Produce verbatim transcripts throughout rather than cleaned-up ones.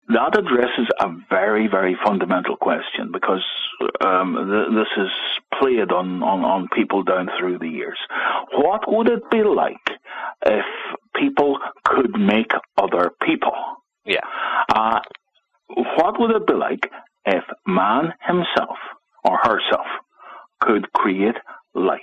That addresses a very, very fundamental question because um, th- this is played on, on, on people down through the years. What would it be like if people could make other people? Yeah. Uh, what would it be like if man himself or herself could create life?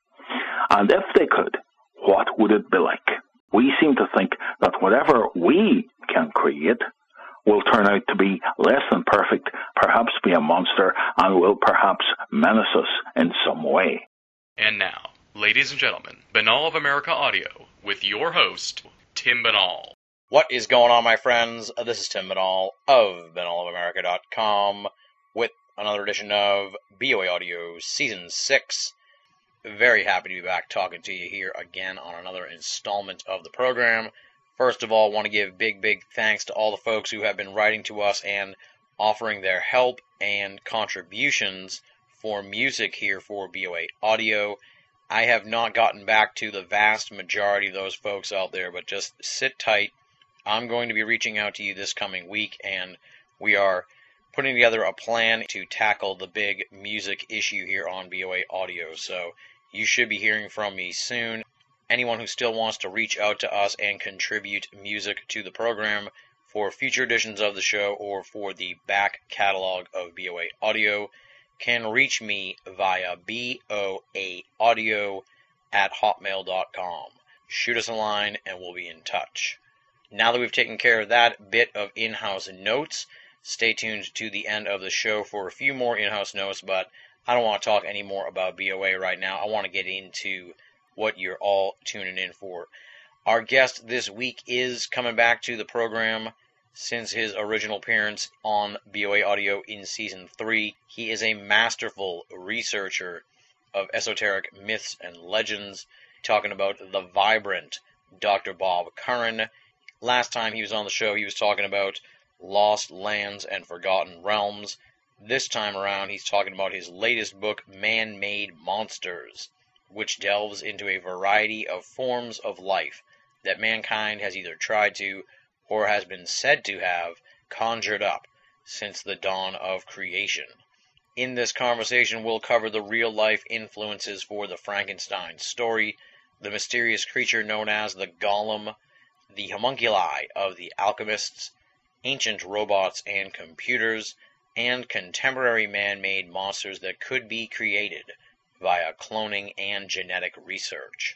And if they could, what would it be like? We seem to think that whatever we can create will turn out to be less than perfect, perhaps be a monster, and will perhaps menace us in some way. And now, ladies and gentlemen, Binnall of America Audio, with your host, Tim Binnall. What is going on, my friends? Uh, this is Tim Binnall of Binnall of America dot com with another edition of B O A Audio Season six. Very happy to be back talking to you here again on another installment of the program. First of all, I want to give big, big thanks to all the folks who have been writing to us and offering their help and contributions for music here for B O A Audio. I have not gotten back to the vast majority of those folks out there, but just sit tight. I'm going to be reaching out to you this coming week, and we are putting together a plan to tackle the big music issue here on B O A Audio. So you should be hearing from me soon. Anyone who still wants to reach out to us and contribute music to the program for future editions of the show or for the back catalog of B O A Audio can reach me via B O A audio at hotmail dot com. Shoot us a line and we'll be in touch. Now that we've taken care of that bit of in-house notes, stay tuned to the end of the show for a few more in-house notes, but I don't want to talk any more about B O A right now. I want to get into what you're all tuning in for. Our guest this week is coming back to the program since his original appearance on B O A Audio in Season three. He is a masterful researcher of esoteric myths and legends, talking about the vibrant Doctor Bob Curran. Last time he was on the show, he was talking about lost lands and forgotten realms. This time around, he's talking about his latest book, Man-Made Monsters, which delves into a variety of forms of life that mankind has either tried to, or has been said to have, conjured up since the dawn of creation. In this conversation, we'll cover the real-life influences for the Frankenstein story, the mysterious creature known as the Golem, the homunculi of the alchemists, ancient robots and computers, and contemporary man-made monsters that could be created via cloning and genetic research.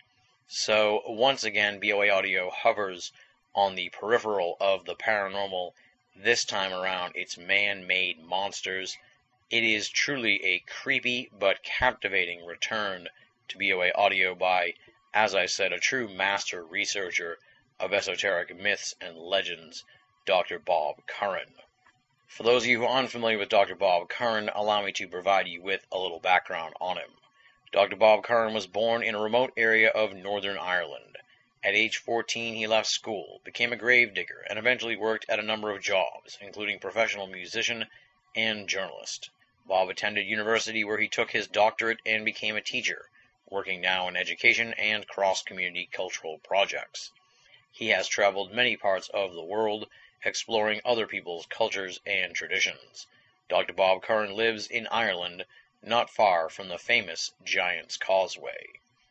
So, once again, B O A Audio hovers on the peripheral of the paranormal. This time around, it's man-made monsters. It is truly a creepy but captivating return to B O A Audio by, as I said, a true master researcher of esoteric myths and legends, Doctor Bob Curran. For those of you who are unfamiliar with Doctor Bob Curran, allow me to provide you with a little background on him. Doctor Bob Curran was born in a remote area of Northern Ireland. At age fourteen, he left school, became a gravedigger, and eventually worked at a number of jobs, including professional musician and journalist. Bob attended university where he took his doctorate and became a teacher, working now in education and cross-community cultural projects. He has traveled many parts of the world, exploring other people's cultures and traditions. Doctor Bob Curran lives in Ireland, not far from the famous Giant's Causeway.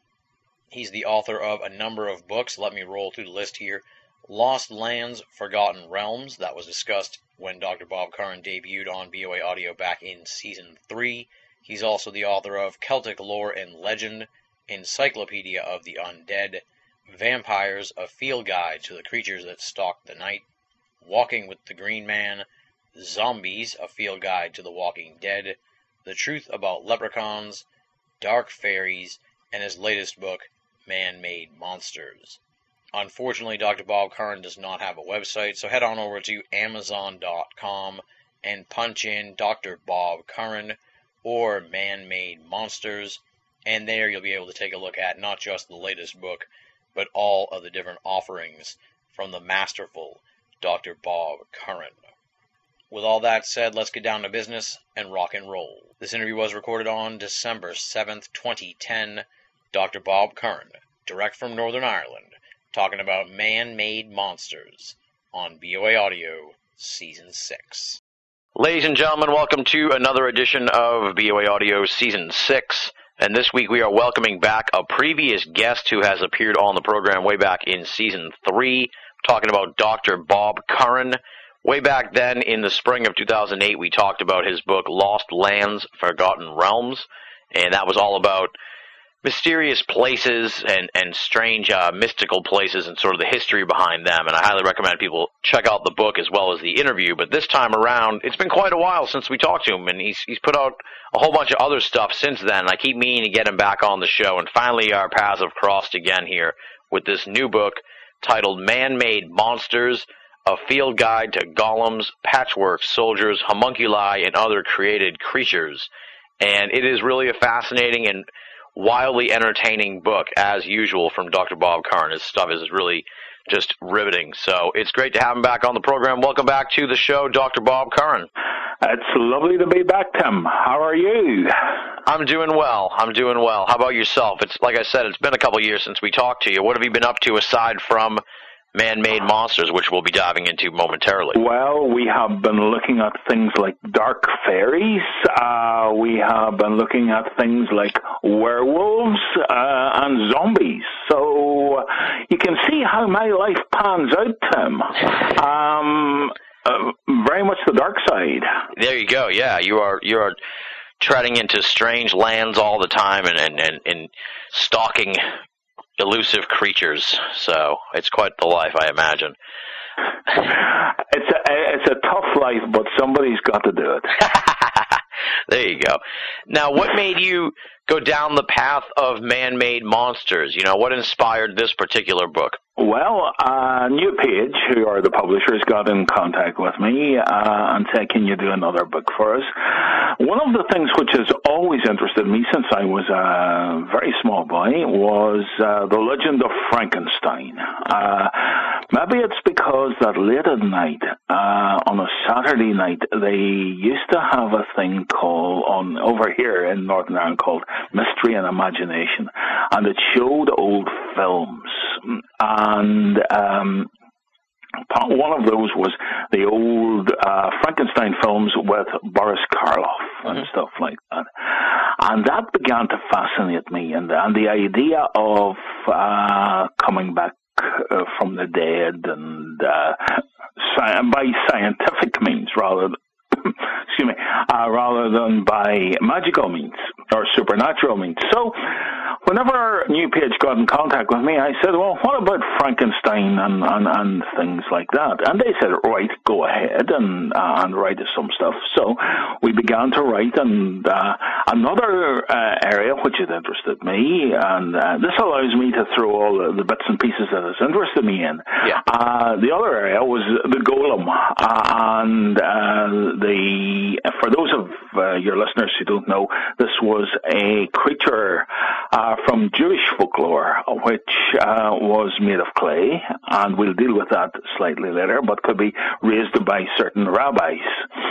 He's the author of a number of books. Let me roll through the list here. Lost Lands, Forgotten Realms, that was discussed when Doctor Bob Curran debuted on B O A Audio back in Season three. He's also the author of Celtic Lore and Legend, Encyclopedia of the Undead, Vampires, A Field Guide to the Creatures that Stalk the Night, Walking with the Green Man, Zombies, A Field Guide to the Walking Dead, The Truth About Leprechauns, Dark Fairies, and his latest book, Man-Made Monsters. Unfortunately, Doctor Bob Curran does not have a website, so head on over to amazon dot com and punch in Doctor Bob Curran or Man-Made Monsters, and there you'll be able to take a look at not just the latest book, but all of the different offerings from the masterful Doctor Bob Curran. With all that said, let's get down to business and rock and roll. This interview was recorded on December seventh, twenty ten. Doctor Bob Curran, direct from Northern Ireland, talking about man-made monsters on B O A Audio Season six. Ladies and gentlemen, welcome to another edition of B O A Audio Season six. And this week we are welcoming back a previous guest who has appeared on the program way back in Season three, talking about Doctor Bob Curran. Way back then, in the spring of two thousand eight, we talked about his book, Lost Lands, Forgotten Realms, and that was all about mysterious places and, and strange uh, mystical places and sort of the history behind them, and I highly recommend people check out the book as well as the interview. But this time around, it's been quite a while since we talked to him, and he's he's put out a whole bunch of other stuff since then. I keep meaning to get him back on the show, and finally our paths have crossed again here with this new book titled Man-Made Monsters, A Field Guide to Golems, Patchwork Soldiers, Homunculi, and Other Created Creatures. And it is really a fascinating and wildly entertaining book, as usual, from Doctor Bob Curran. His stuff is really just riveting. So it's great to have him back on the program. Welcome back to the show, Doctor Bob Curran. It's lovely to be back, Tim. How are you? I'm doing well. I'm doing well. How about yourself? It's like I said, it's been a couple years since we talked to you. What have you been up to aside from Man-Made Monsters, which we'll be diving into momentarily? Well, we have been looking at things like dark fairies. Uh, we have been looking at things like werewolves uh, and zombies. So you can see how my life pans out, Tim. Um, uh, very much the dark side. There you go. Yeah, you are you are treading into strange lands all the time and and, and, and stalking elusive creatures, so it's quite the life, I imagine. It's a, it's a tough life, but somebody's got to do it. There you go. Now, what made you go down the path of Man-Made Monsters? You know, what inspired this particular book? Well, uh, New Page, who are the publishers, got in contact with me uh, and said, can you do another book for us? One of the things which has always interested me since I was a very small boy was uh, the legend of Frankenstein. Uh, maybe it's because that late at night, uh, on a Saturday night, they used to have a thing called, on over here in Northern Ireland, called Mystery and Imagination, and it showed old films. And um, one of those was the old uh, Frankenstein films with Boris Karloff and mm-hmm. stuff like that. And that began to fascinate me. And, and the idea of uh, coming back uh, from the dead and uh, sci- by scientific means rather than excuse me, uh, rather than by magical means or supernatural means. So whenever New Page got in contact with me, I said, well, what about Frankenstein and, and, and things like that? And they said, right, go ahead and, uh, and write us some stuff. So we began to write, and uh, another uh, area which has interested me, and uh, this allows me to throw all the, the bits and pieces that has interested me in. Yeah. Uh, the other area was the golem, uh, and uh, the for those of uh, your listeners who don't know, this was a creature uh, from Jewish folklore, which uh, was made of clay, and we'll deal with that slightly later, but could be raised by certain rabbis.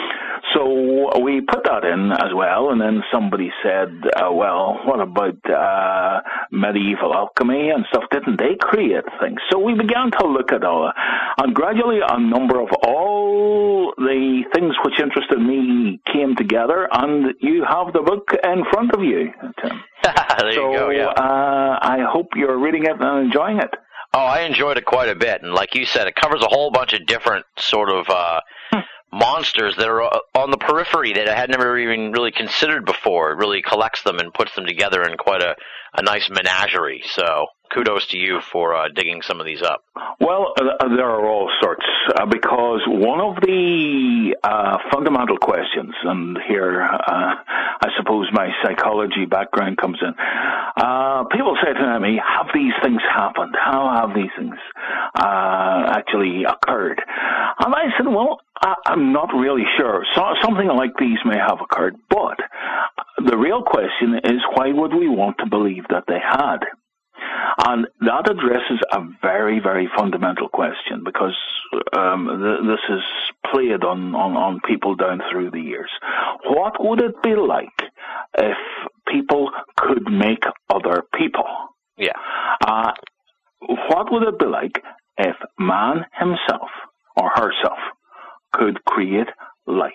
So we put that in as well, and then somebody said, uh, well, what about uh, medieval alchemy and stuff? Didn't they create things? So we began to look at all, and gradually a number of all the things which interested me came together, and you have the book in front of you, Tim. There so, you go, yeah. uh, I hope you're reading it and enjoying it. Oh, I enjoyed it quite a bit, and like you said, it covers a whole bunch of different sort of uh, monsters that are on the periphery that I had never even really considered before. It really collects them and puts them together in quite a, a nice menagerie, so kudos to you for uh, digging some of these up. Well, uh, there are all sorts, uh, because one of the uh, fundamental questions, and here uh, I suppose my psychology background comes in, uh, people say to me, have these things happened? How have these things uh, actually occurred? And I said, well, I, I'm not really sure. So, something like these may have occurred, but the real question is, why would we want to believe that they had? And that addresses a very, very fundamental question, because um, th- this is played on, on, on people down through the years. What would it be like if people could make other people? Yeah. Uh, what would it be like if man himself or herself could create life.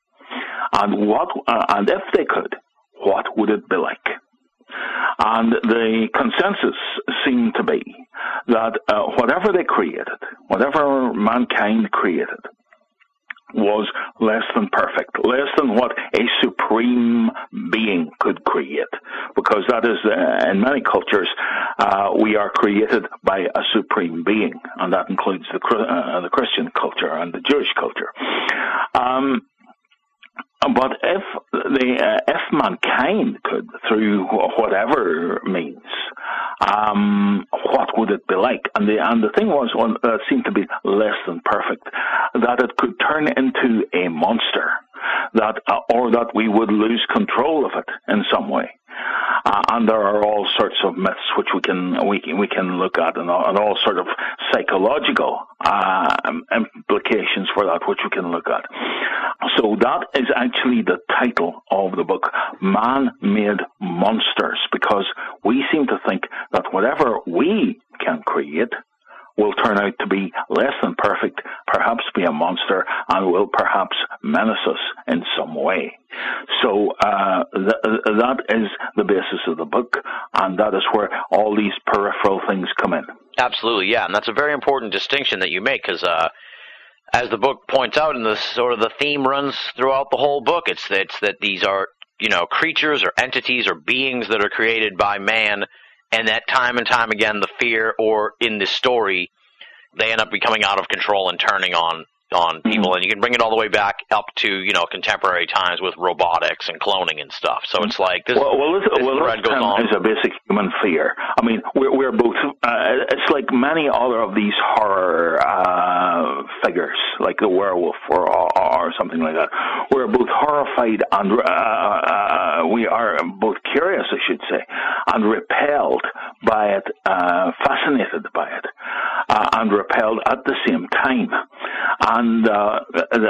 And what, uh, and if they could, what would it be like? And the consensus seemed to be that uh, whatever they created, whatever mankind created, was less than perfect, less than what a supreme being could create. Because that is, uh, in many cultures, uh, we are created by a supreme being, and that includes the, uh, the Christian culture and the Jewish culture. Um, But if the uh, if mankind could, through whatever means, um, what would it be like? And the and the thing was, well, uh, seemed to be less than perfect, that it could turn into a monster, that uh, or that we would lose control of it in some way. Uh, and there are all sorts of myths which we can we can, we can look at, and all, and all sort of psychological uh, implications for that which we can look at. So that is actually the title of the book, Man-Made Monsters, because we seem to think that whatever we can create will turn out to be less than perfect, perhaps be a monster, and will perhaps menace us in some way. So uh, th- that is the basis of the book, and that is where all these peripheral things come in. Absolutely, yeah, and that's a very important distinction that you make, because uh, as the book points out, and the sort of the theme runs throughout the whole book, it's that, it's that these are, you know, creatures or entities or beings that are created by man, and that time and time again, the fear, or in this story, they end up becoming out of control and turning on on people. Mm-hmm. And you can bring it all the way back up to, you know, contemporary times with robotics and cloning and stuff. So it's like this, well, well, this, this well, thread goes on. Is a basic human fear. I mean, we're, we're both, uh, it's like many other of these horror uh, figures, like the werewolf or, or, or something like that. We're both horrified and uh, uh, we are both curious, I should say, and repelled by it, uh, fascinated by it, uh, and repelled at the same time. And uh, the,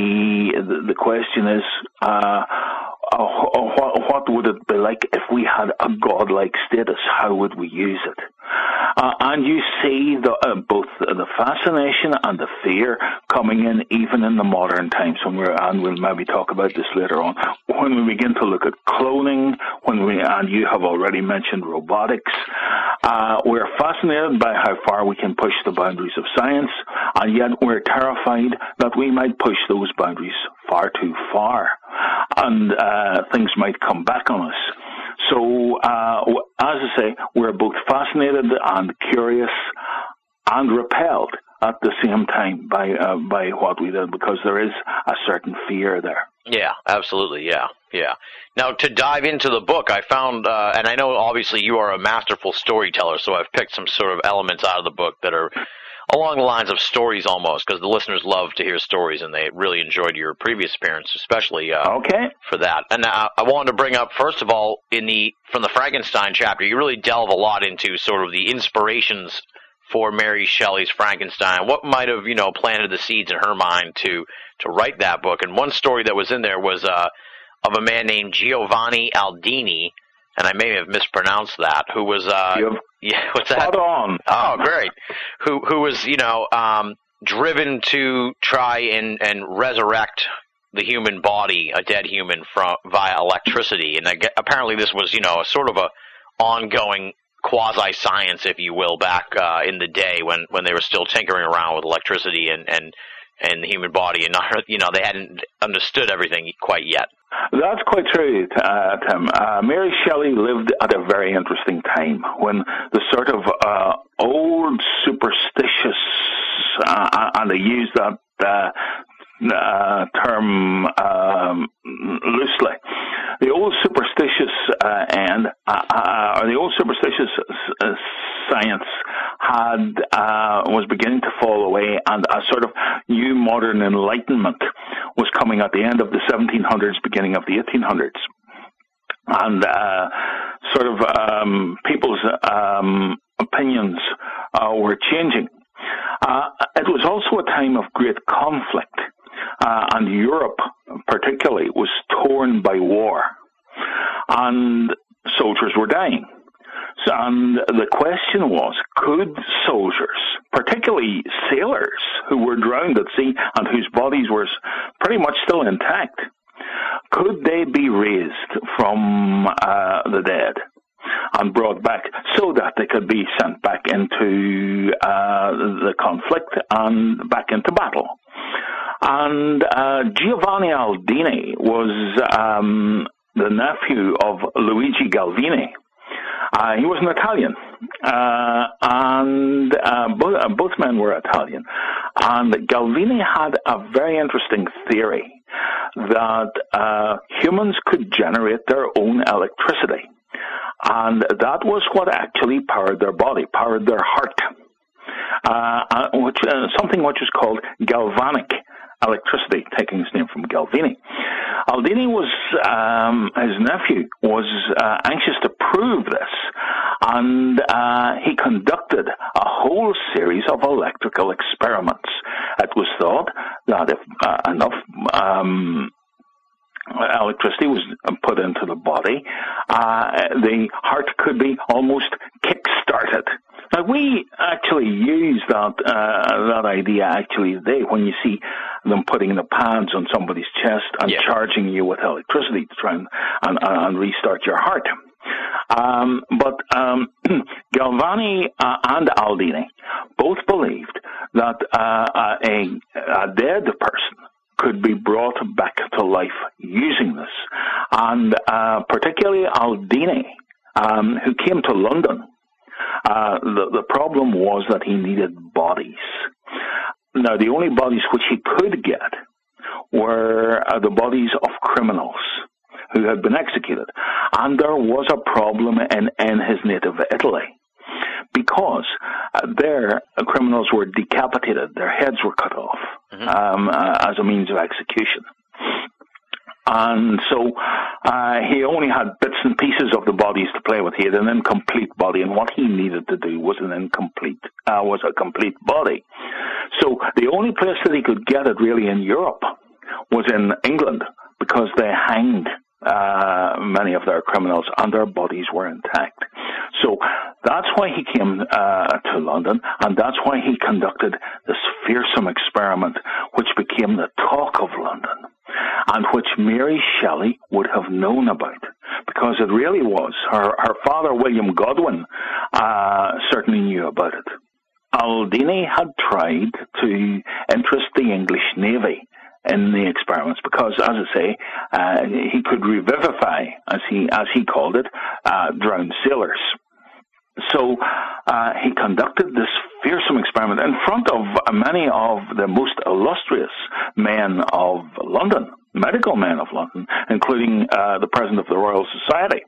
the the question is, uh, what, what would it be like if we had a godlike status? How would we use it? Uh, and you see the, uh, both the fascination and the fear coming in, even in the modern times. When we're, and we'll maybe talk about this later on. When we begin to look at cloning, when we and you have already mentioned robotics, uh, we're fascinated by how far we can push the boundaries of science, and yet we're terrified that we might push those boundaries far too far, and uh, things might come back on us. So, uh, as I say, we're both fascinated and curious and repelled at the same time by uh, by what we did, because there is a certain fear there. Yeah, absolutely, yeah, yeah. Now, to dive into the book, I found, uh, and I know obviously you are a masterful storyteller, so I've picked some sort of elements out of the book that are along the lines of stories almost, because the listeners love to hear stories, and they really enjoyed your previous appearance, especially uh, okay. for that. And uh, I wanted to bring up, first of all, in the from the Frankenstein chapter, you really delve a lot into sort of the inspirations for Mary Shelley's Frankenstein. What might have, you know, planted the seeds in her mind to to write that book? And one story that was in there was uh, of a man named Giovanni Aldini, and I may have mispronounced that, who was uh, yeah, what's that? Spot on. Oh, great. Who who was, you know, um, driven to try and, and resurrect the human body, a dead human, from via electricity. And I, apparently this was, you know, a sort of a ongoing quasi-science, if you will, back uh, in the day when, when they were still tinkering around with electricity and, and, and the human body, and not, you know, they hadn't understood everything quite yet. That's quite true, uh, Tim. Uh, Mary Shelley lived at a very interesting time when the sort of uh, old superstitious, uh, and they use that uh, uh, term um, loosely, the old superstitious uh, and uh, uh, or the old superstitious uh, science had uh, was beginning to fall away, and a sort of new modern enlightenment was coming at the end of the seventeen hundreds, beginning of the eighteen hundreds. And uh, sort of um, people's um, opinions uh, were changing. Uh, it was also a time of great conflict, uh, and Europe particularly was torn by war, and soldiers were dying. So, and the question was, could soldiers, particularly sailors who were drowned at sea and whose bodies were pretty much still intact, could they be raised from uh, the dead and brought back so that they could be sent back into uh, the conflict and back into battle? And uh, Giovanni Aldini was um, the nephew of Luigi Galvini. Uh, he was an Italian, uh, and uh, both, uh, both men were Italian. And Galvini had a very interesting theory that uh, humans could generate their own electricity. And that was what actually powered their body, powered their heart, uh, which uh, something which is called galvanic electricity, taking its name from Galvini. Aldini was, um, his nephew, was uh, anxious to prove this, and uh, he conducted a whole series of electrical experiments. It was thought that if uh, enough um, electricity was put into the body, uh, the heart could be almost kick-started. Now, we actually use that uh, that idea actually today when you see them putting the pads on somebody's chest and yeah. charging you with electricity to try and, and, and restart your heart. Um, but um, Galvani uh, and Aldini both believed that uh, a, a dead person could be brought back to life using this. And uh, particularly Aldini, um, who came to London, uh, the, the problem was that he needed bodies. Now, the only bodies which he could get were uh, the bodies of criminals who had been executed. And there was a problem in, in his native Italy, because uh, there uh, criminals were decapitated, their heads were cut off mm-hmm. um, uh, as a means of execution. And so uh, he only had bits and pieces of the bodies to play with. He had an incomplete body, and what he needed to do was an incomplete, uh, was a complete body. So the only place that he could get it really in Europe was in England, because they hanged uh, many of their criminals and their bodies were intact. So that's why he came uh, to London, and that's why he conducted this fearsome experiment, which became the talk of London, and which Mary Shelley would have known about, because it really was. Her, her father, William Godwin, uh, certainly knew about it. Aldini had tried to interest the English Navy in the experiments because, as I say, uh, he could revivify, as he as he called it, uh, drowned sailors. So uh, he conducted this fearsome experiment in front of many of the most illustrious men of London, medical men of London, including uh, the President of the Royal Society.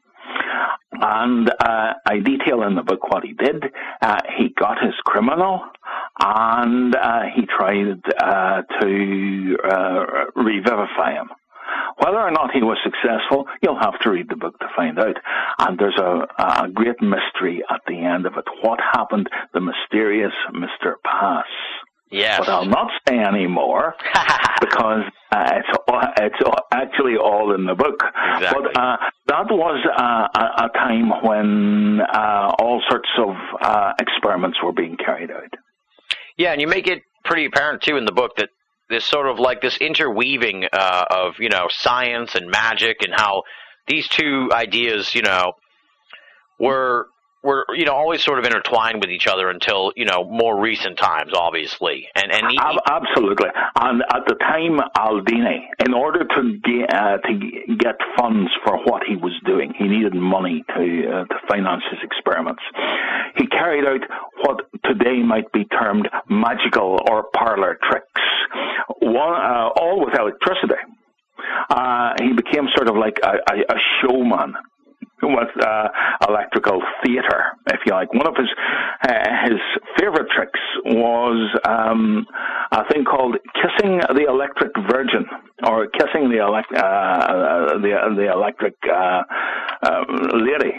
And uh, I detail in the book what he did. Uh, he got his criminal, and uh, he tried uh, to uh, revivify him. Whether or not he was successful, you'll have to read the book to find out. And there's a, a great mystery at the end of it. What happened? The mysterious Mister Pass. Yes. But I'll not say any more because uh, it's it's actually all in the book. Exactly. But uh, that was uh, a, a time when uh, all sorts of uh, experiments were being carried out. Yeah, and you make it pretty apparent too in the book that this sort of like this interweaving uh, of, you know, science and magic, and how these two ideas, you know, were were you know always sort of intertwined with each other until, you know, more recent times, obviously. And and he, absolutely. And at the time, Aldini, in order to get uh, to get funds for what he was doing, he needed money to uh, to finance his experiments. He carried out what today might be termed magical or parlor tricks, one, uh, all with electricity. Uh, he became sort of like a, a, a showman with uh, electrical theater, if you like. One of his uh, his favorite tricks was um, a thing called kissing the electric virgin, or kissing the elect uh, the the electric uh, uh, lady.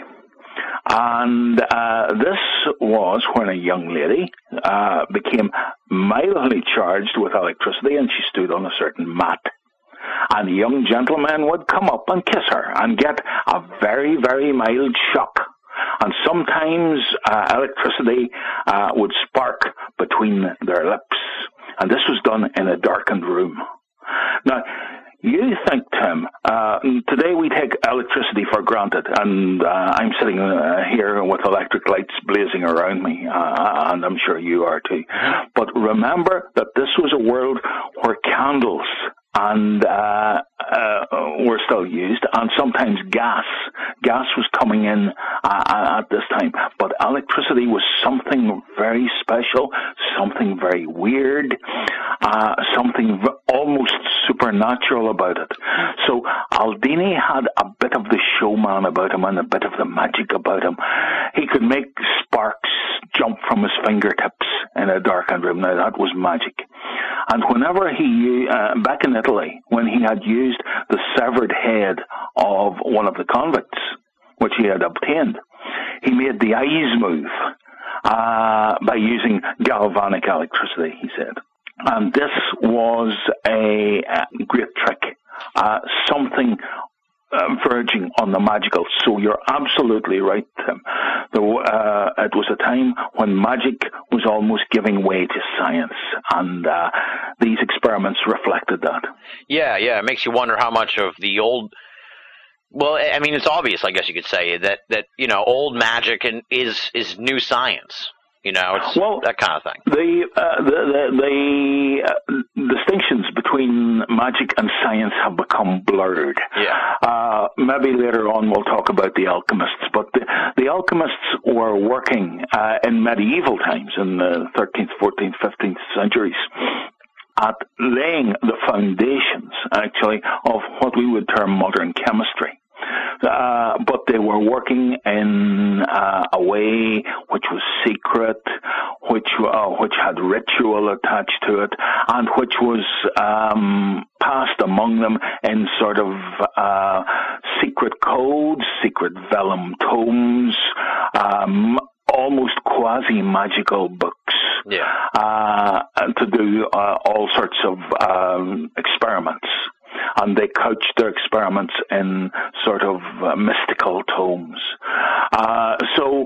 And uh, this was when a young lady uh, became mildly charged with electricity, and she stood on a certain mat. And the young gentleman would come up and kiss her and get a very, very mild shock. And sometimes uh, electricity uh, would spark between their lips. And this was done in a darkened room. Now, you think, Tim, uh, today we take electricity for granted, and uh, I'm sitting uh, here with electric lights blazing around me, uh, and I'm sure you are too. But remember that this was a world where candles and uh, uh, were still used, and sometimes gas. Gas was coming in uh, at this time, but electricity was something very special, something very weird, uh, something almost supernatural about it. So Aldini had a bit of the showman about him and a bit of the magic about him. He could make sparks jump from his fingertips in a darkened room. Now, that was magic. And whenever he, uh, back in Italy, when he had used the severed head of one of the convicts, which he had obtained, he made the eyes move uh, by using galvanic electricity, he said. And this was a, a great trick, uh, something uh, verging on the magical. So you're absolutely right, Tim. Though, uh, it was a time when magic was almost giving way to science, and uh, these experiments reflected that. Yeah, yeah, it makes you wonder how much of the old... Well, I mean, it's obvious, I guess you could say, that, that you know, old magic and is is new science. You know, it's well, that kind of thing. The uh, the the, the uh, distinctions between magic and science have become blurred. Yeah. Uh, maybe later on we'll talk about the alchemists, but the, the alchemists were working uh, in medieval times, in the thirteenth, fourteenth, fifteenth centuries, at laying the foundations, actually, of what we would term modern chemistry. Uh, but they were working in uh, a way which was secret, which uh, which had ritual attached to it, and which was um, passed among them in sort of uh, secret codes, secret vellum tomes, um, almost quasi-magical books, yeah. uh, to do uh, all sorts of um, experiments. And they couched their experiments in sort of uh, mystical tomes. Uh, so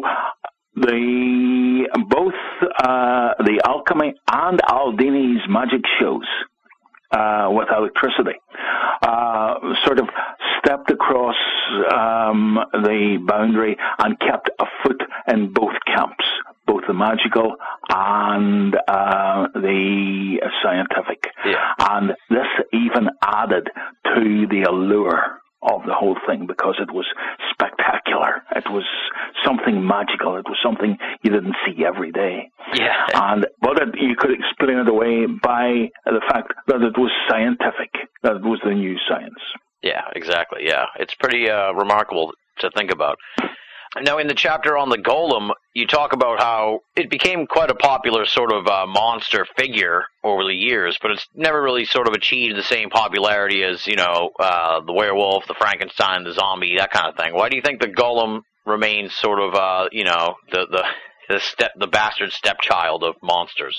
the both uh, the alchemy and Aldini's magic shows uh, with electricity uh, sort of stepped across um, the boundary and kept a foot in both camps, both the magical and uh, the scientific. Yeah. And this even added to the allure of the whole thing, because it was spectacular. It was something magical. It was something you didn't see every day. Yeah. And but it, you could explain it away by the fact that it was scientific, that it was the new science. Yeah, exactly. Yeah, it's pretty uh, remarkable to think about. Now, in the chapter on the golem, you talk about how it became quite a popular sort of uh, monster figure over the years, but it's never really sort of achieved the same popularity as, you know, uh, the werewolf, the Frankenstein, the zombie, that kind of thing. Why do you think the golem remains sort of, uh, you know, the the the, step, the bastard stepchild of monsters?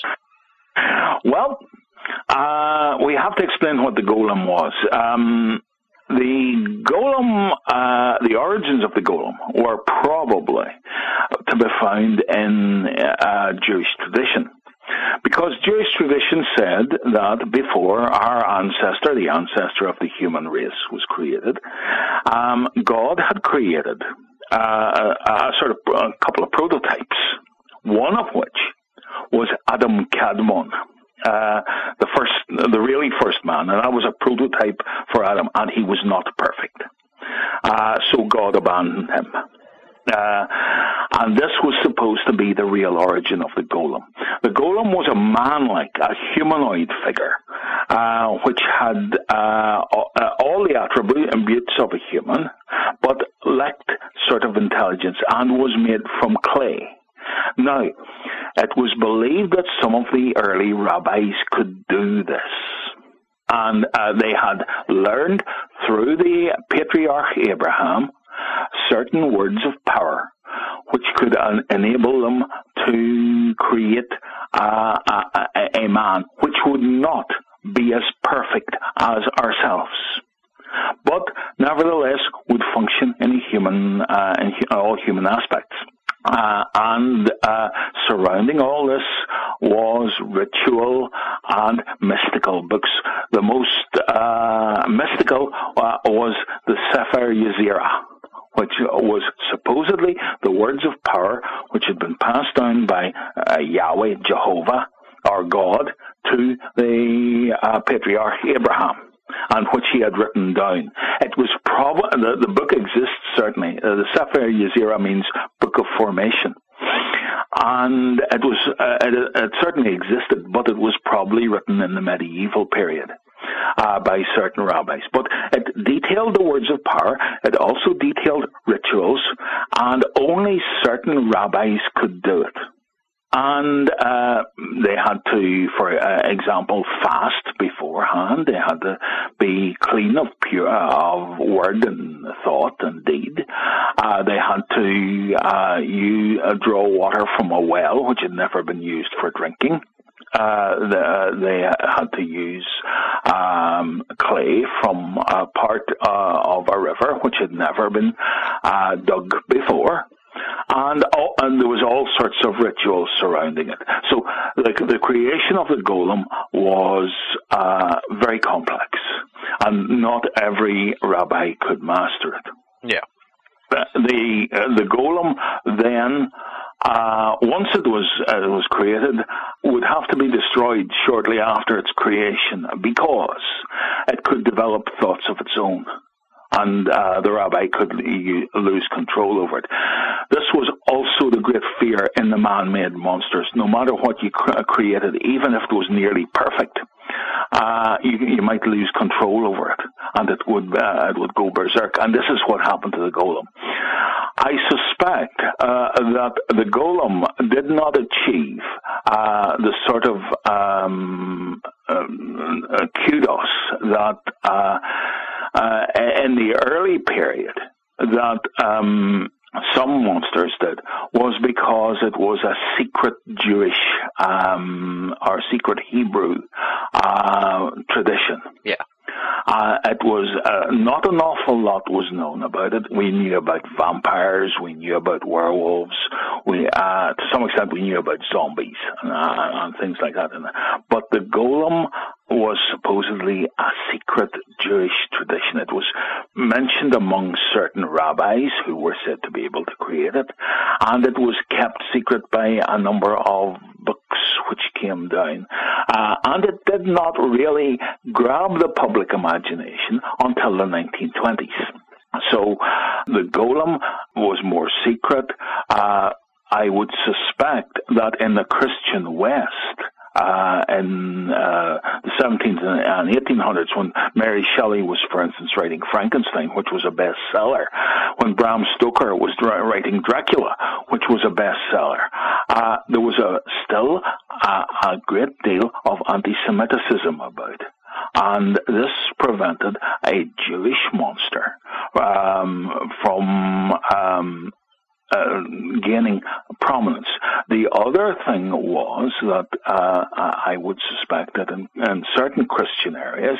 Well, uh, we have to explain what the golem was. Um, The golem, uh, the origins of the golem were probably to be found in uh, Jewish tradition. Because Jewish tradition said that before our ancestor, the ancestor of the human race, was created, um, God had created uh, a, a sort of a couple of prototypes, one of which was Adam Kadmon. Uh, the first, the really first man, and that was a prototype for Adam, and he was not perfect. Uh, so God abandoned him. Uh, and this was supposed to be the real origin of the golem. The golem was a man-like, a humanoid figure, uh, which had uh, all the attributes of a human, but lacked sort of intelligence, and was made from clay. Now, it was believed that some of the early rabbis could do this. And uh, they had learned through the patriarch Abraham certain words of power, which could uh, enable them to create uh, a, a man which would not be as perfect as ourselves, but nevertheless would function in human, uh, in all human aspects. mystical books. The most uh, mystical uh, was the Sefer Yetzirah, which was supposedly the words of power which had been passed down by uh, Yahweh, Jehovah, or God, to the uh, patriarch Abraham, and which he had written down. It was probably, the, the book exists certainly. Uh, the Sefer Yetzirah means Book of Formation. And it was, uh, it, it certainly existed, but it was probably written in the medieval period. Uh, by certain rabbis. But it detailed the words of power, it also detailed rituals, and only certain rabbis could do it. And uh, they had to, for uh, example, fast beforehand. They had to be clean of pure of word and thought and deed. Uh, they had to uh, you uh, draw water from a well, which had never been used for drinking. Uh, the, they had to use um, clay from a part uh, of a river which had never been uh, dug before. And, all, and there was all sorts of rituals surrounding it. So the, the creation of the golem was uh, very complex, and not every rabbi could master it. Yeah. The uh, the golem then, uh, once it was uh, it was created, would have to be destroyed shortly after its creation because it could develop thoughts of its own, and uh, the rabbi could l- lose control over it. This was also the great fear in the man-made monsters. No matter what you cr- created, even if it was nearly perfect, uh, you, you might lose control over it, and it would uh, it would go berserk. And this is what happened to the golem. I suspect uh, that the golem did not achieve uh, the sort of um, uh, kudos that uh, uh, in the early period that um, some monsters did, was because it was a secret Jewish um, or secret Hebrew uh, tradition. Yeah. Uh, it was uh, not an awful lot was known about it. We knew about vampires, we knew about werewolves, we uh, to some extent we knew about zombies and, uh, and things like that. But the golem was supposedly a secret Jewish tradition. It was mentioned among certain rabbis who were said to be able to create it, and it was kept secret by a number of books which came down. Uh, and it did not really grab the public imagination until the nineteen twenties. So the golem was more secret. Uh, I would suspect that in the Christian West, Uh, in uh, the seventeenth and eighteen hundreds, when Mary Shelley was, for instance, writing Frankenstein, which was a bestseller, when Bram Stoker was dra- writing Dracula, which was a bestseller, uh, there was a, still a, a great deal of anti-Semitism about it. And this prevented a Jewish monster um, from um, Uh, gaining prominence. The other thing was that uh, I would suspect that in, in certain Christian areas,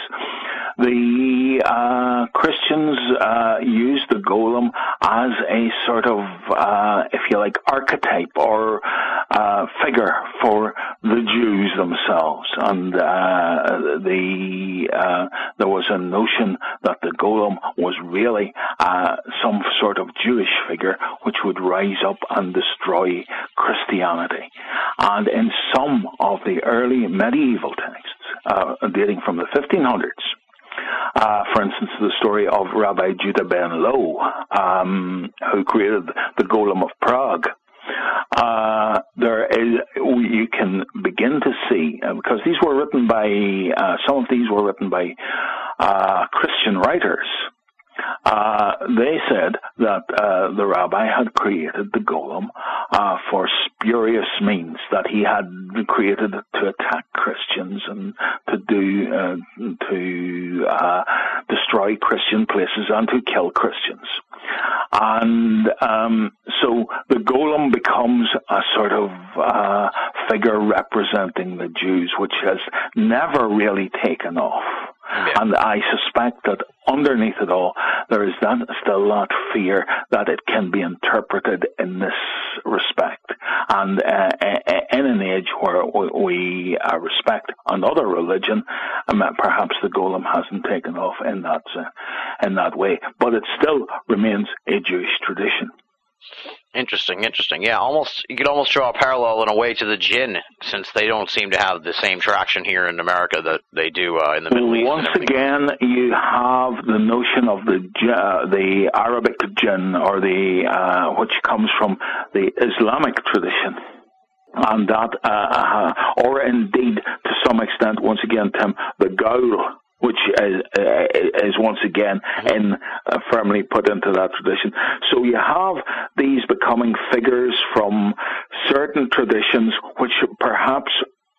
the uh, Christians uh, used the golem as a sort of, uh, if you like, archetype or uh, figure for the Jews themselves. And uh, the uh, there was a notion that the golem was really uh, some sort of Jewish figure which would rise up and destroy Christianity. And in some of the early medieval texts, uh, dating from the fifteen hundreds, uh, for instance, the story of Rabbi Judah ben Lo, um, who created the Golem of Prague, uh, there is, you can begin to see, uh, because these were written by, uh, some of these were written by uh, Christian writers. Uh, they said that uh, the rabbi had created the golem uh, for spurious means, that he had created it to attack Christians and to do uh, to uh, destroy Christian places and to kill Christians. And um, so the golem becomes a sort of uh, figure representing the Jews, which has never really taken off. Yeah. And I suspect that underneath it all, there is that still that fear that it can be interpreted in this respect. And uh, in an age where we uh, respect another religion, um, perhaps the golem hasn't taken off in that uh, in that way, but it still remains a Jewish tradition. Interesting, interesting. Yeah, almost you could almost draw a parallel in a way to the jinn, since they don't seem to have the same traction here in America that they do uh, in the Middle East. Once again, you have the notion of the uh, the Arabic jinn, or the uh, which comes from the Islamic tradition, and that, uh, uh, or indeed to some extent, once again, Tim, the Gaul, which is, uh, is once again in, uh, firmly put into that tradition. So you have these becoming figures from certain traditions which perhaps,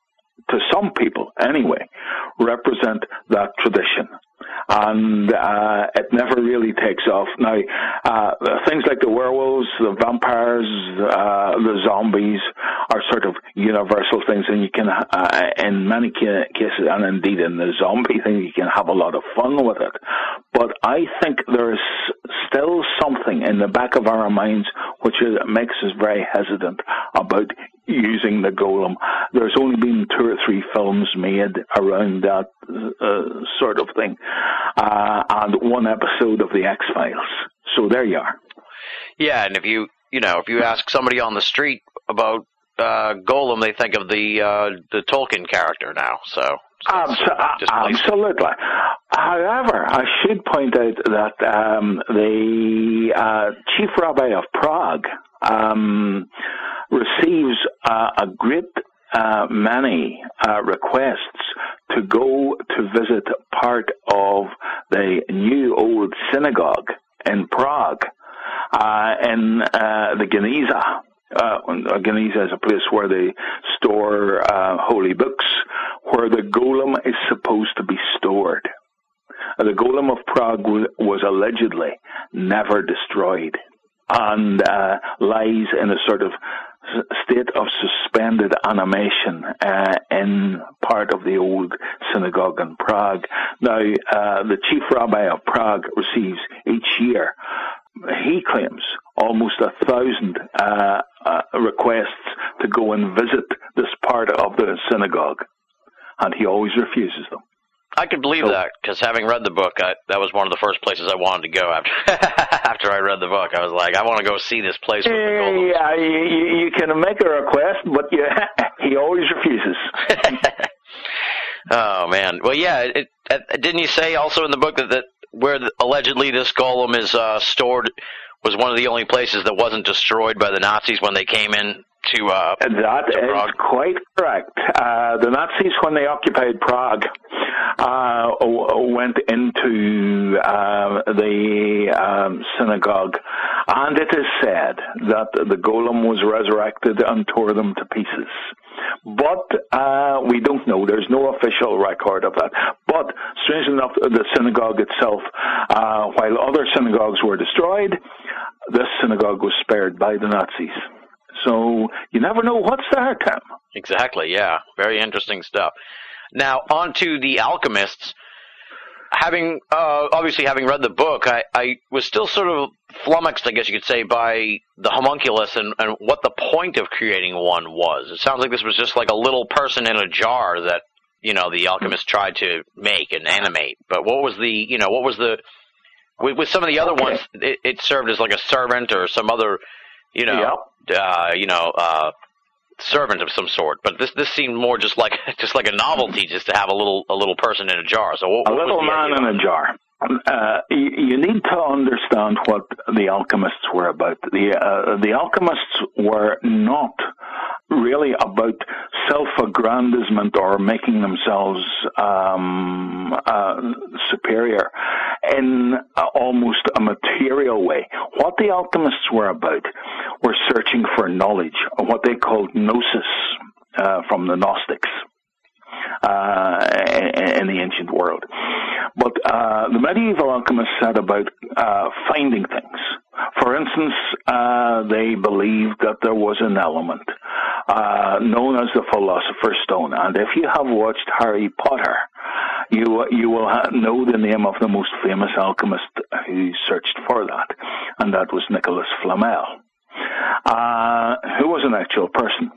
to some people anyway, represent that tradition. And uh, it never really takes off. Now, uh, things like the werewolves, the vampires, uh, the zombies are sort of universal things, and you can, uh, in many cases, and indeed in the zombie thing, you can have a lot of fun with it. But I think there is still something in the back of our minds which is, makes us very hesitant about using the golem. There's only been two or three films made around that uh, sort of thing, uh, and one episode of the X-Files. So there you are. Yeah, and if you you know if you ask somebody on the street about uh, golem, they think of the uh, the Tolkien character now. So, so Abs- absolutely. However, I should point out that um, the uh, chief rabbi of Prague um, receives uh, a great uh, many uh, requests to go to visit part of the new old synagogue in Prague, uh, in uh, the Geniza. Uh, Geniza is a place where they store uh, holy books, where the golem is supposed to be stored. Uh, the golem of Prague was, was allegedly never destroyed, and uh, lies in a sort of state of suspended animation uh, in part of the old synagogue in Prague. Now, uh, the chief rabbi of Prague receives each year, he claims, almost a thousand uh, uh, requests to go and visit this part of the synagogue, and he always refuses them. I could believe so, that, because having read the book, I, that was one of the first places I wanted to go after after I read the book. I was like, I want to go see this place with the golems. Yeah, you, you can make a request, but you, he always refuses. Oh, man. Well, yeah, it, it, didn't you say also in the book that, that where the, allegedly this golem is uh, stored was one of the only places that wasn't destroyed by the Nazis when they came in to uh, That to is Prague? Quite correct. Uh, the Nazis, when they occupied Prague, uh, went into uh, the um, synagogue, and it is said that the golem was resurrected and tore them to pieces. But uh, we don't know. There's no official record of that. But strange enough, the synagogue itself, uh, while other synagogues were destroyed, this synagogue was spared by the Nazis. So you never know what's there, Tim. Exactly, yeah. Very interesting stuff. Now, on to the alchemists. Having, uh, obviously having read the book, I, I was still sort of flummoxed, I guess you could say, by the homunculus and, and what the point of creating one was. It sounds like this was just like a little person in a jar that, you know, the alchemist tried to make and animate. But what was the, you know, what was the, with, with some of the other okay. ones, it, it served as like a servant or some other, you know, yep. uh, you know, uh, servant of some sort. But this this seemed more just like just like a novelty, just to have a little a little person in a jar. So what, a what little was the man idea? in a jar. Uh, you, you need to understand what the alchemists were about. The uh, the alchemists were not really about self-aggrandizement or making themselves um, uh, superior in uh, almost a material way. What the alchemists were about were searching for knowledge, or what they called gnosis uh, from the Gnostics. Uh, in the ancient world. But uh, the medieval alchemists set about uh, finding things. For instance, uh, they believed that there was an element uh, known as the Philosopher's Stone. And if you have watched Harry Potter, you you will ha- know the name of the most famous alchemist who searched for that, and that was Nicholas Flamel, uh, who was an actual person.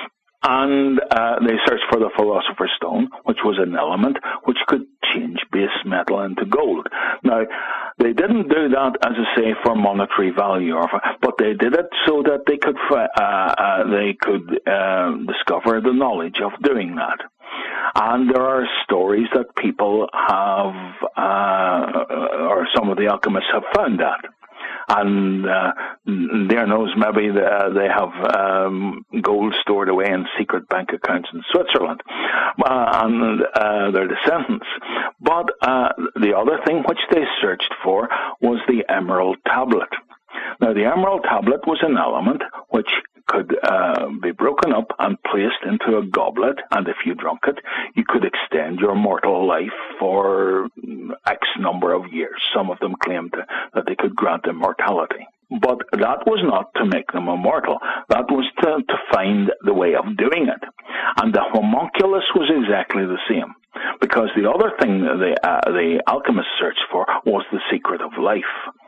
And uh, they searched for the Philosopher's Stone, which was an element which could change base metal into gold. Now, they didn't do that, as I say, for monetary value, or for, but they did it so that they could uh, uh, they could uh, discover the knowledge of doing that. And there are stories that people have, uh, or some of the alchemists have found that. And uh, there knows maybe the, they have um, gold stored away in secret bank accounts in Switzerland, uh, and uh, their descendants. But uh, the other thing which they searched for was the emerald tablet. Now, the emerald tablet was an element which could uh, be broken up and placed into a goblet, and if you drank it, you could extend your mortal life for X number of years. Some of them claimed that they could grant immortality. But that was not to make them immortal. That was to, to find the way of doing it. And the homunculus was exactly the same, because the other thing the, uh, the alchemists searched for was the secret of life.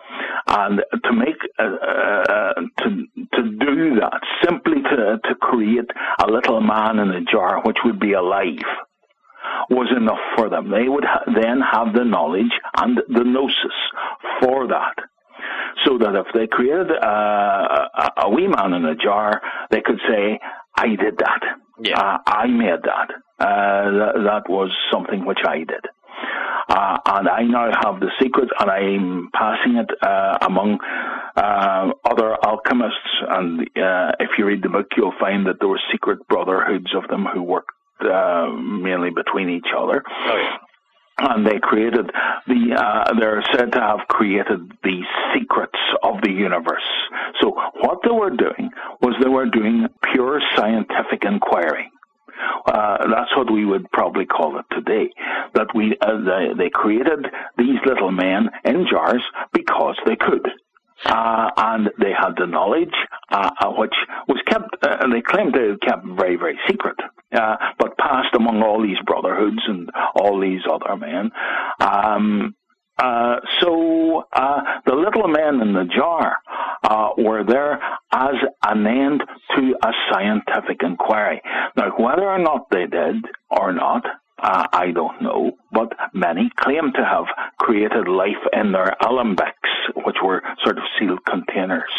And to make, uh, uh, to to do that, simply to to create a little man in a jar which would be alive, was enough for them. They would ha- then have the knowledge and the gnosis for that. So that if they created uh, a, a wee man in a jar, they could say, I did that. Yeah. Uh, I made that. Uh, that. That was something which I did. Uh, and I now have the secret, and I'm passing it uh, among uh, other alchemists. And uh, if you read the book, you'll find that there were secret brotherhoods of them who worked uh, mainly between each other. Oh, yeah. And they created the, uh, they're said to have created the secrets of the universe. So what they were doing was they were doing pure scientific inquiry. Uh, that's what we would probably call it today. That we uh, they, they created these little men in jars because they could. Uh, and they had the knowledge, uh, which was kept, uh, they claimed they kept very, very secret, uh, but passed among all these brotherhoods and all these other men. Um, uh, so uh, the little men in the jar uh, were there as an end to a scientific inquiry. Now, whether or not they did or not, Uh, I don't know, but many claim to have created life in their alembics, which were sort of sealed containers.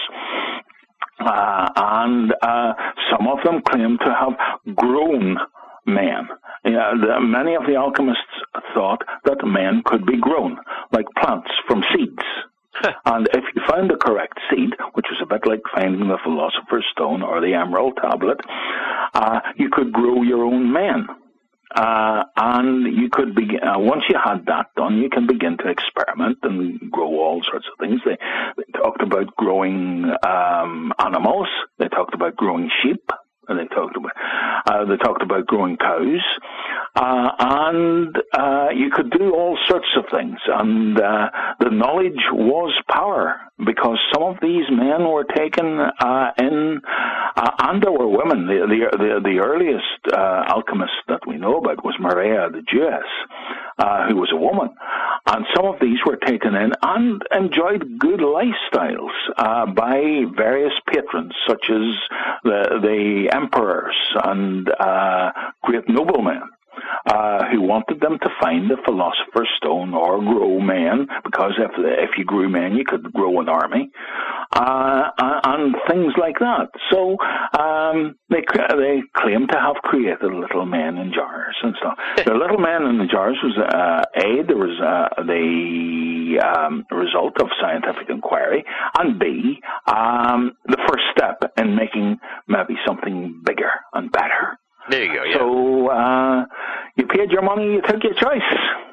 Uh, and uh, some of them claim to have grown men. Yeah, the, many of the alchemists thought that men could be grown, like plants from seeds. And if you found the correct seed, which was a bit like finding the Philosopher's Stone or the Emerald Tablet, uh, you could grow your own men. Uh, and you could begin, uh, once you had that done, you can begin to experiment and grow all sorts of things. They, they talked about growing um, animals. They talked about growing sheep. And they talked about uh, they talked about growing cows, uh, and uh, you could do all sorts of things. And uh, the knowledge was power, because some of these men were taken uh, in, uh, and there were women. The the the, the earliest uh, alchemist that we know about was Maria the Jewess, uh, who was a woman, and some of these were taken in and enjoyed good lifestyles uh, by various patrons, such as the the emperors and uh, great noblemen, uh, who wanted them to find the Philosopher's Stone or grow men, because if if you grew men, you could grow an army, uh, and things like that. So um, they they claim to have created little men in jars and stuff. The little men in the jars was uh, a there was uh, the um, result of scientific inquiry, and b um, the first step in making maybe something bigger and better. There you go, yeah. So, uh, you paid your money, you took your choice.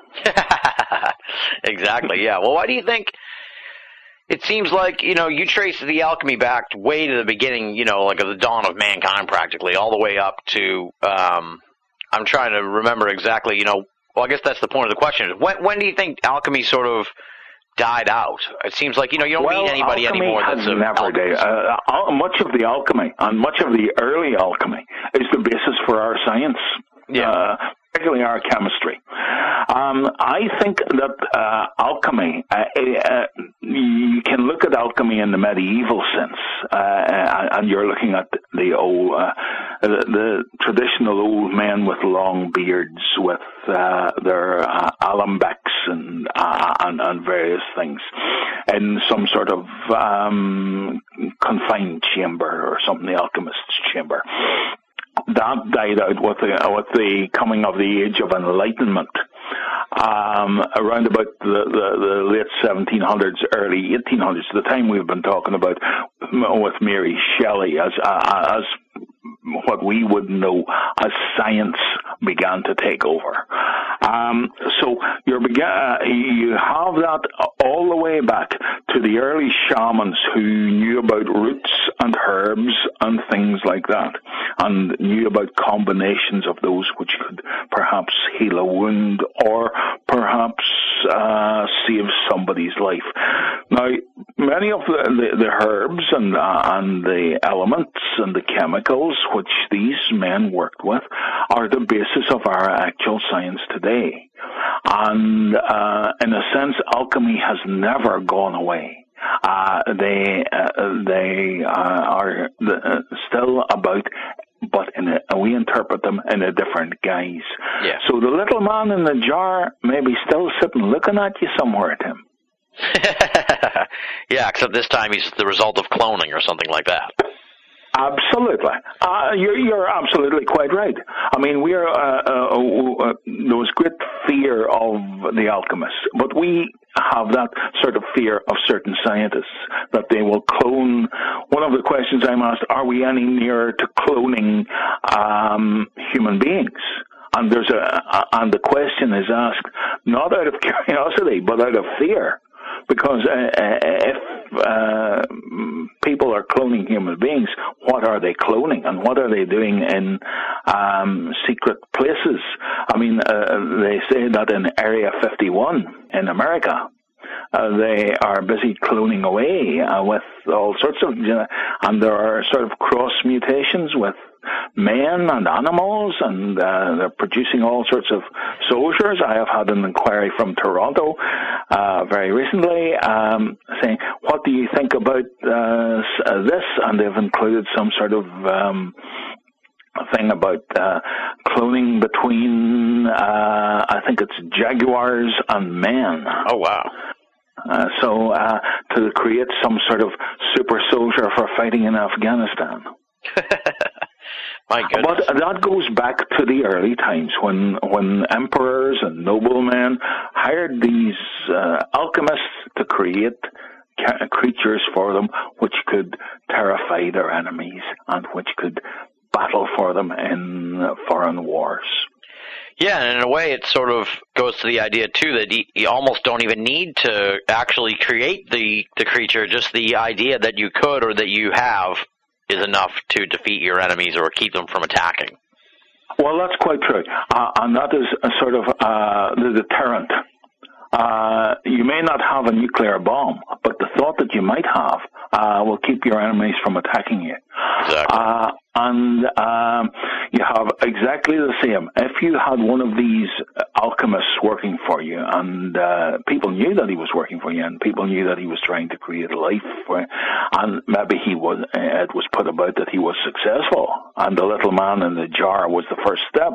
Exactly, yeah. Well, why do you think it seems like, you know, you trace the alchemy back way to the beginning, you know, like of the dawn of mankind practically, all the way up to, um, I'm trying to remember exactly, you know, well, I guess that's the point of the question. When, when do you think alchemy sort of died out? It seems like, you know, you don't well, meet anybody anymore that's a never died. Uh, much of the alchemy and much of the early alchemy is the basis for our science. Yeah. Uh, particularly our chemistry. Um, I think that uh, alchemy, uh, uh, you can look at alchemy in the medieval sense, uh, and you're looking at the old, uh, the, the traditional old men with long beards, with uh, their uh, alembics and, uh, and and various things, in some sort of um, confined chamber or something, the alchemist's chamber. That died out with the, with the coming of the age of enlightenment, um, around about the, the, the late seventeen hundreds, early eighteen hundreds, the time we've been talking about with Mary Shelley, as uh, as what we would know as science began to take over. Um, so you're began, you have that all the way back to the early shamans who knew about roots and herbs and things like that, and knew about combinations of those which could perhaps heal a wound or perhaps uh, save somebody's life. Now, many of the, the, the herbs and, uh, and the elements and the chemicals which these men worked with are the basis of our actual science today. And uh, in a sense, alchemy has never gone away. Uh, they uh, they uh, are uh, still about, but in a, we interpret them in a different guise. Yeah. So the little man in the jar may be still sitting looking at you somewhere, Tim. Yeah, except this time he's the result of cloning or something like that. Absolutely. Uh, you're, you're absolutely quite right. I mean, we are, uh, uh, uh, there was great fear of the alchemists, but we have that sort of fear of certain scientists, that they will clone. One of the questions I'm asked, are we any nearer to cloning um, human beings? And there's a, and the question is asked not out of curiosity, but out of fear. Because uh, if uh, people are cloning human beings, what are they cloning, and what are they doing in um, secret places? I mean, uh, they say that in Area fifty-one in America, uh, they are busy cloning away uh, with all sorts of, you know, and there are sort of cross mutations with men and animals, and uh, they're producing all sorts of soldiers. I have had an inquiry from Toronto uh, very recently um, saying, what do you think about uh, this? And they've included some sort of um, thing about uh, cloning between, uh, I think it's jaguars and men. Oh, wow. Uh, so uh, to create some sort of super soldier for fighting in Afghanistan. My goodness. But that goes back to the early times when when emperors and noblemen hired these uh, alchemists to create ca- creatures for them which could terrify their enemies and which could battle for them in foreign wars. Yeah, and in a way it sort of goes to the idea, too, that you, you almost don't even need to actually create the, the creature, just the idea that you could or that you have is enough to defeat your enemies or keep them from attacking. Well, that's quite true. Uh, and that is a sort of uh, the deterrent. Uh, you may not have a nuclear bomb, but the thought that you might have uh, will keep your enemies from attacking you. Exactly. Uh, and um, you have exactly the same. If you had one of these alchemists working for you, and uh, people knew that he was working for you, and people knew that he was trying to create a life for you, and maybe he was, it was put about that he was successful, and the little man in the jar was the first step.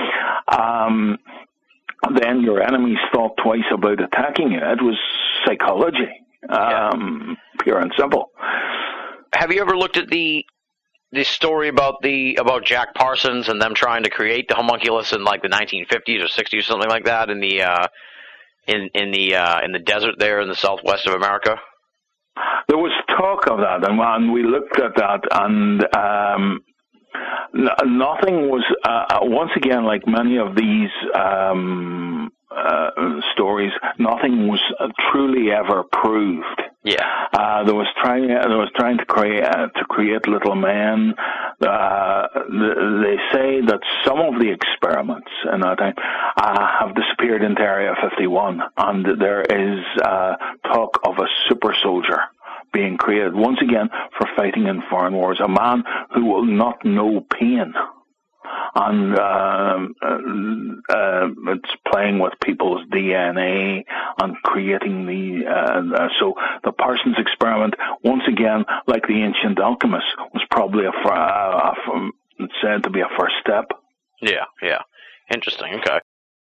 Um, then your enemies thought twice about attacking you. It was psychology, um, yeah. Pure and simple. Have you ever looked at the the story about the about Jack Parsons and them trying to create the homunculus in like the nineteen fifties or sixties or something like that in the uh, in in the uh, in the desert there in the southwest of America? There was talk of that, and when we looked at that, and um, n- nothing was. Uh, once again, like many of these um, uh, stories, nothing was uh, truly ever proved. Yeah, uh, there was trying. Uh, there was trying to create uh, to create little men. Uh, the, they say that some of the experiments in that time uh, have disappeared into Area fifty-one, and there is uh, talk of a super soldier being created once again for fighting in foreign wars. A man who will not know pain. And uh, uh, it's playing with people's D N A and creating the... Uh, uh, so the Parsons experiment, once again, like the ancient alchemists, was probably a, a, a, said to be a first step. Yeah, yeah. Interesting, okay.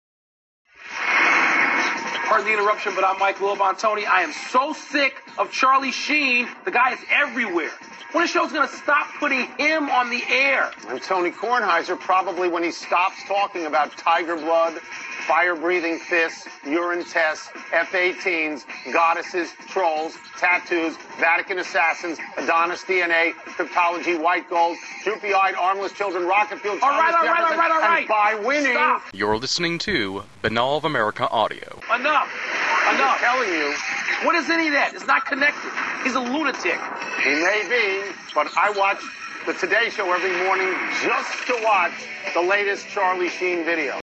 Pardon the interruption, but I'm Mike Lobontoni. I am so sick of Charlie Sheen. The guy is everywhere. When the show's going to stop putting him on the air? And Tony Kornheiser, probably when he stops talking about tiger blood, fire-breathing fists, urine tests, F eighteens, goddesses, trolls, tattoos, Vatican assassins, Adonis D N A, cryptology, white gold, droopy-eyed, armless children, rocket fuel, all right, Thomas all right, Jefferson, all right, all right. and by winning... Stop. You're listening to Binnall of America Audio. Enough. Enough. I'm telling you, What is any of that? It's not connected. He's a lunatic. he may be, but I watch the Today Show every morning just to watch the latest Charlie Sheen video.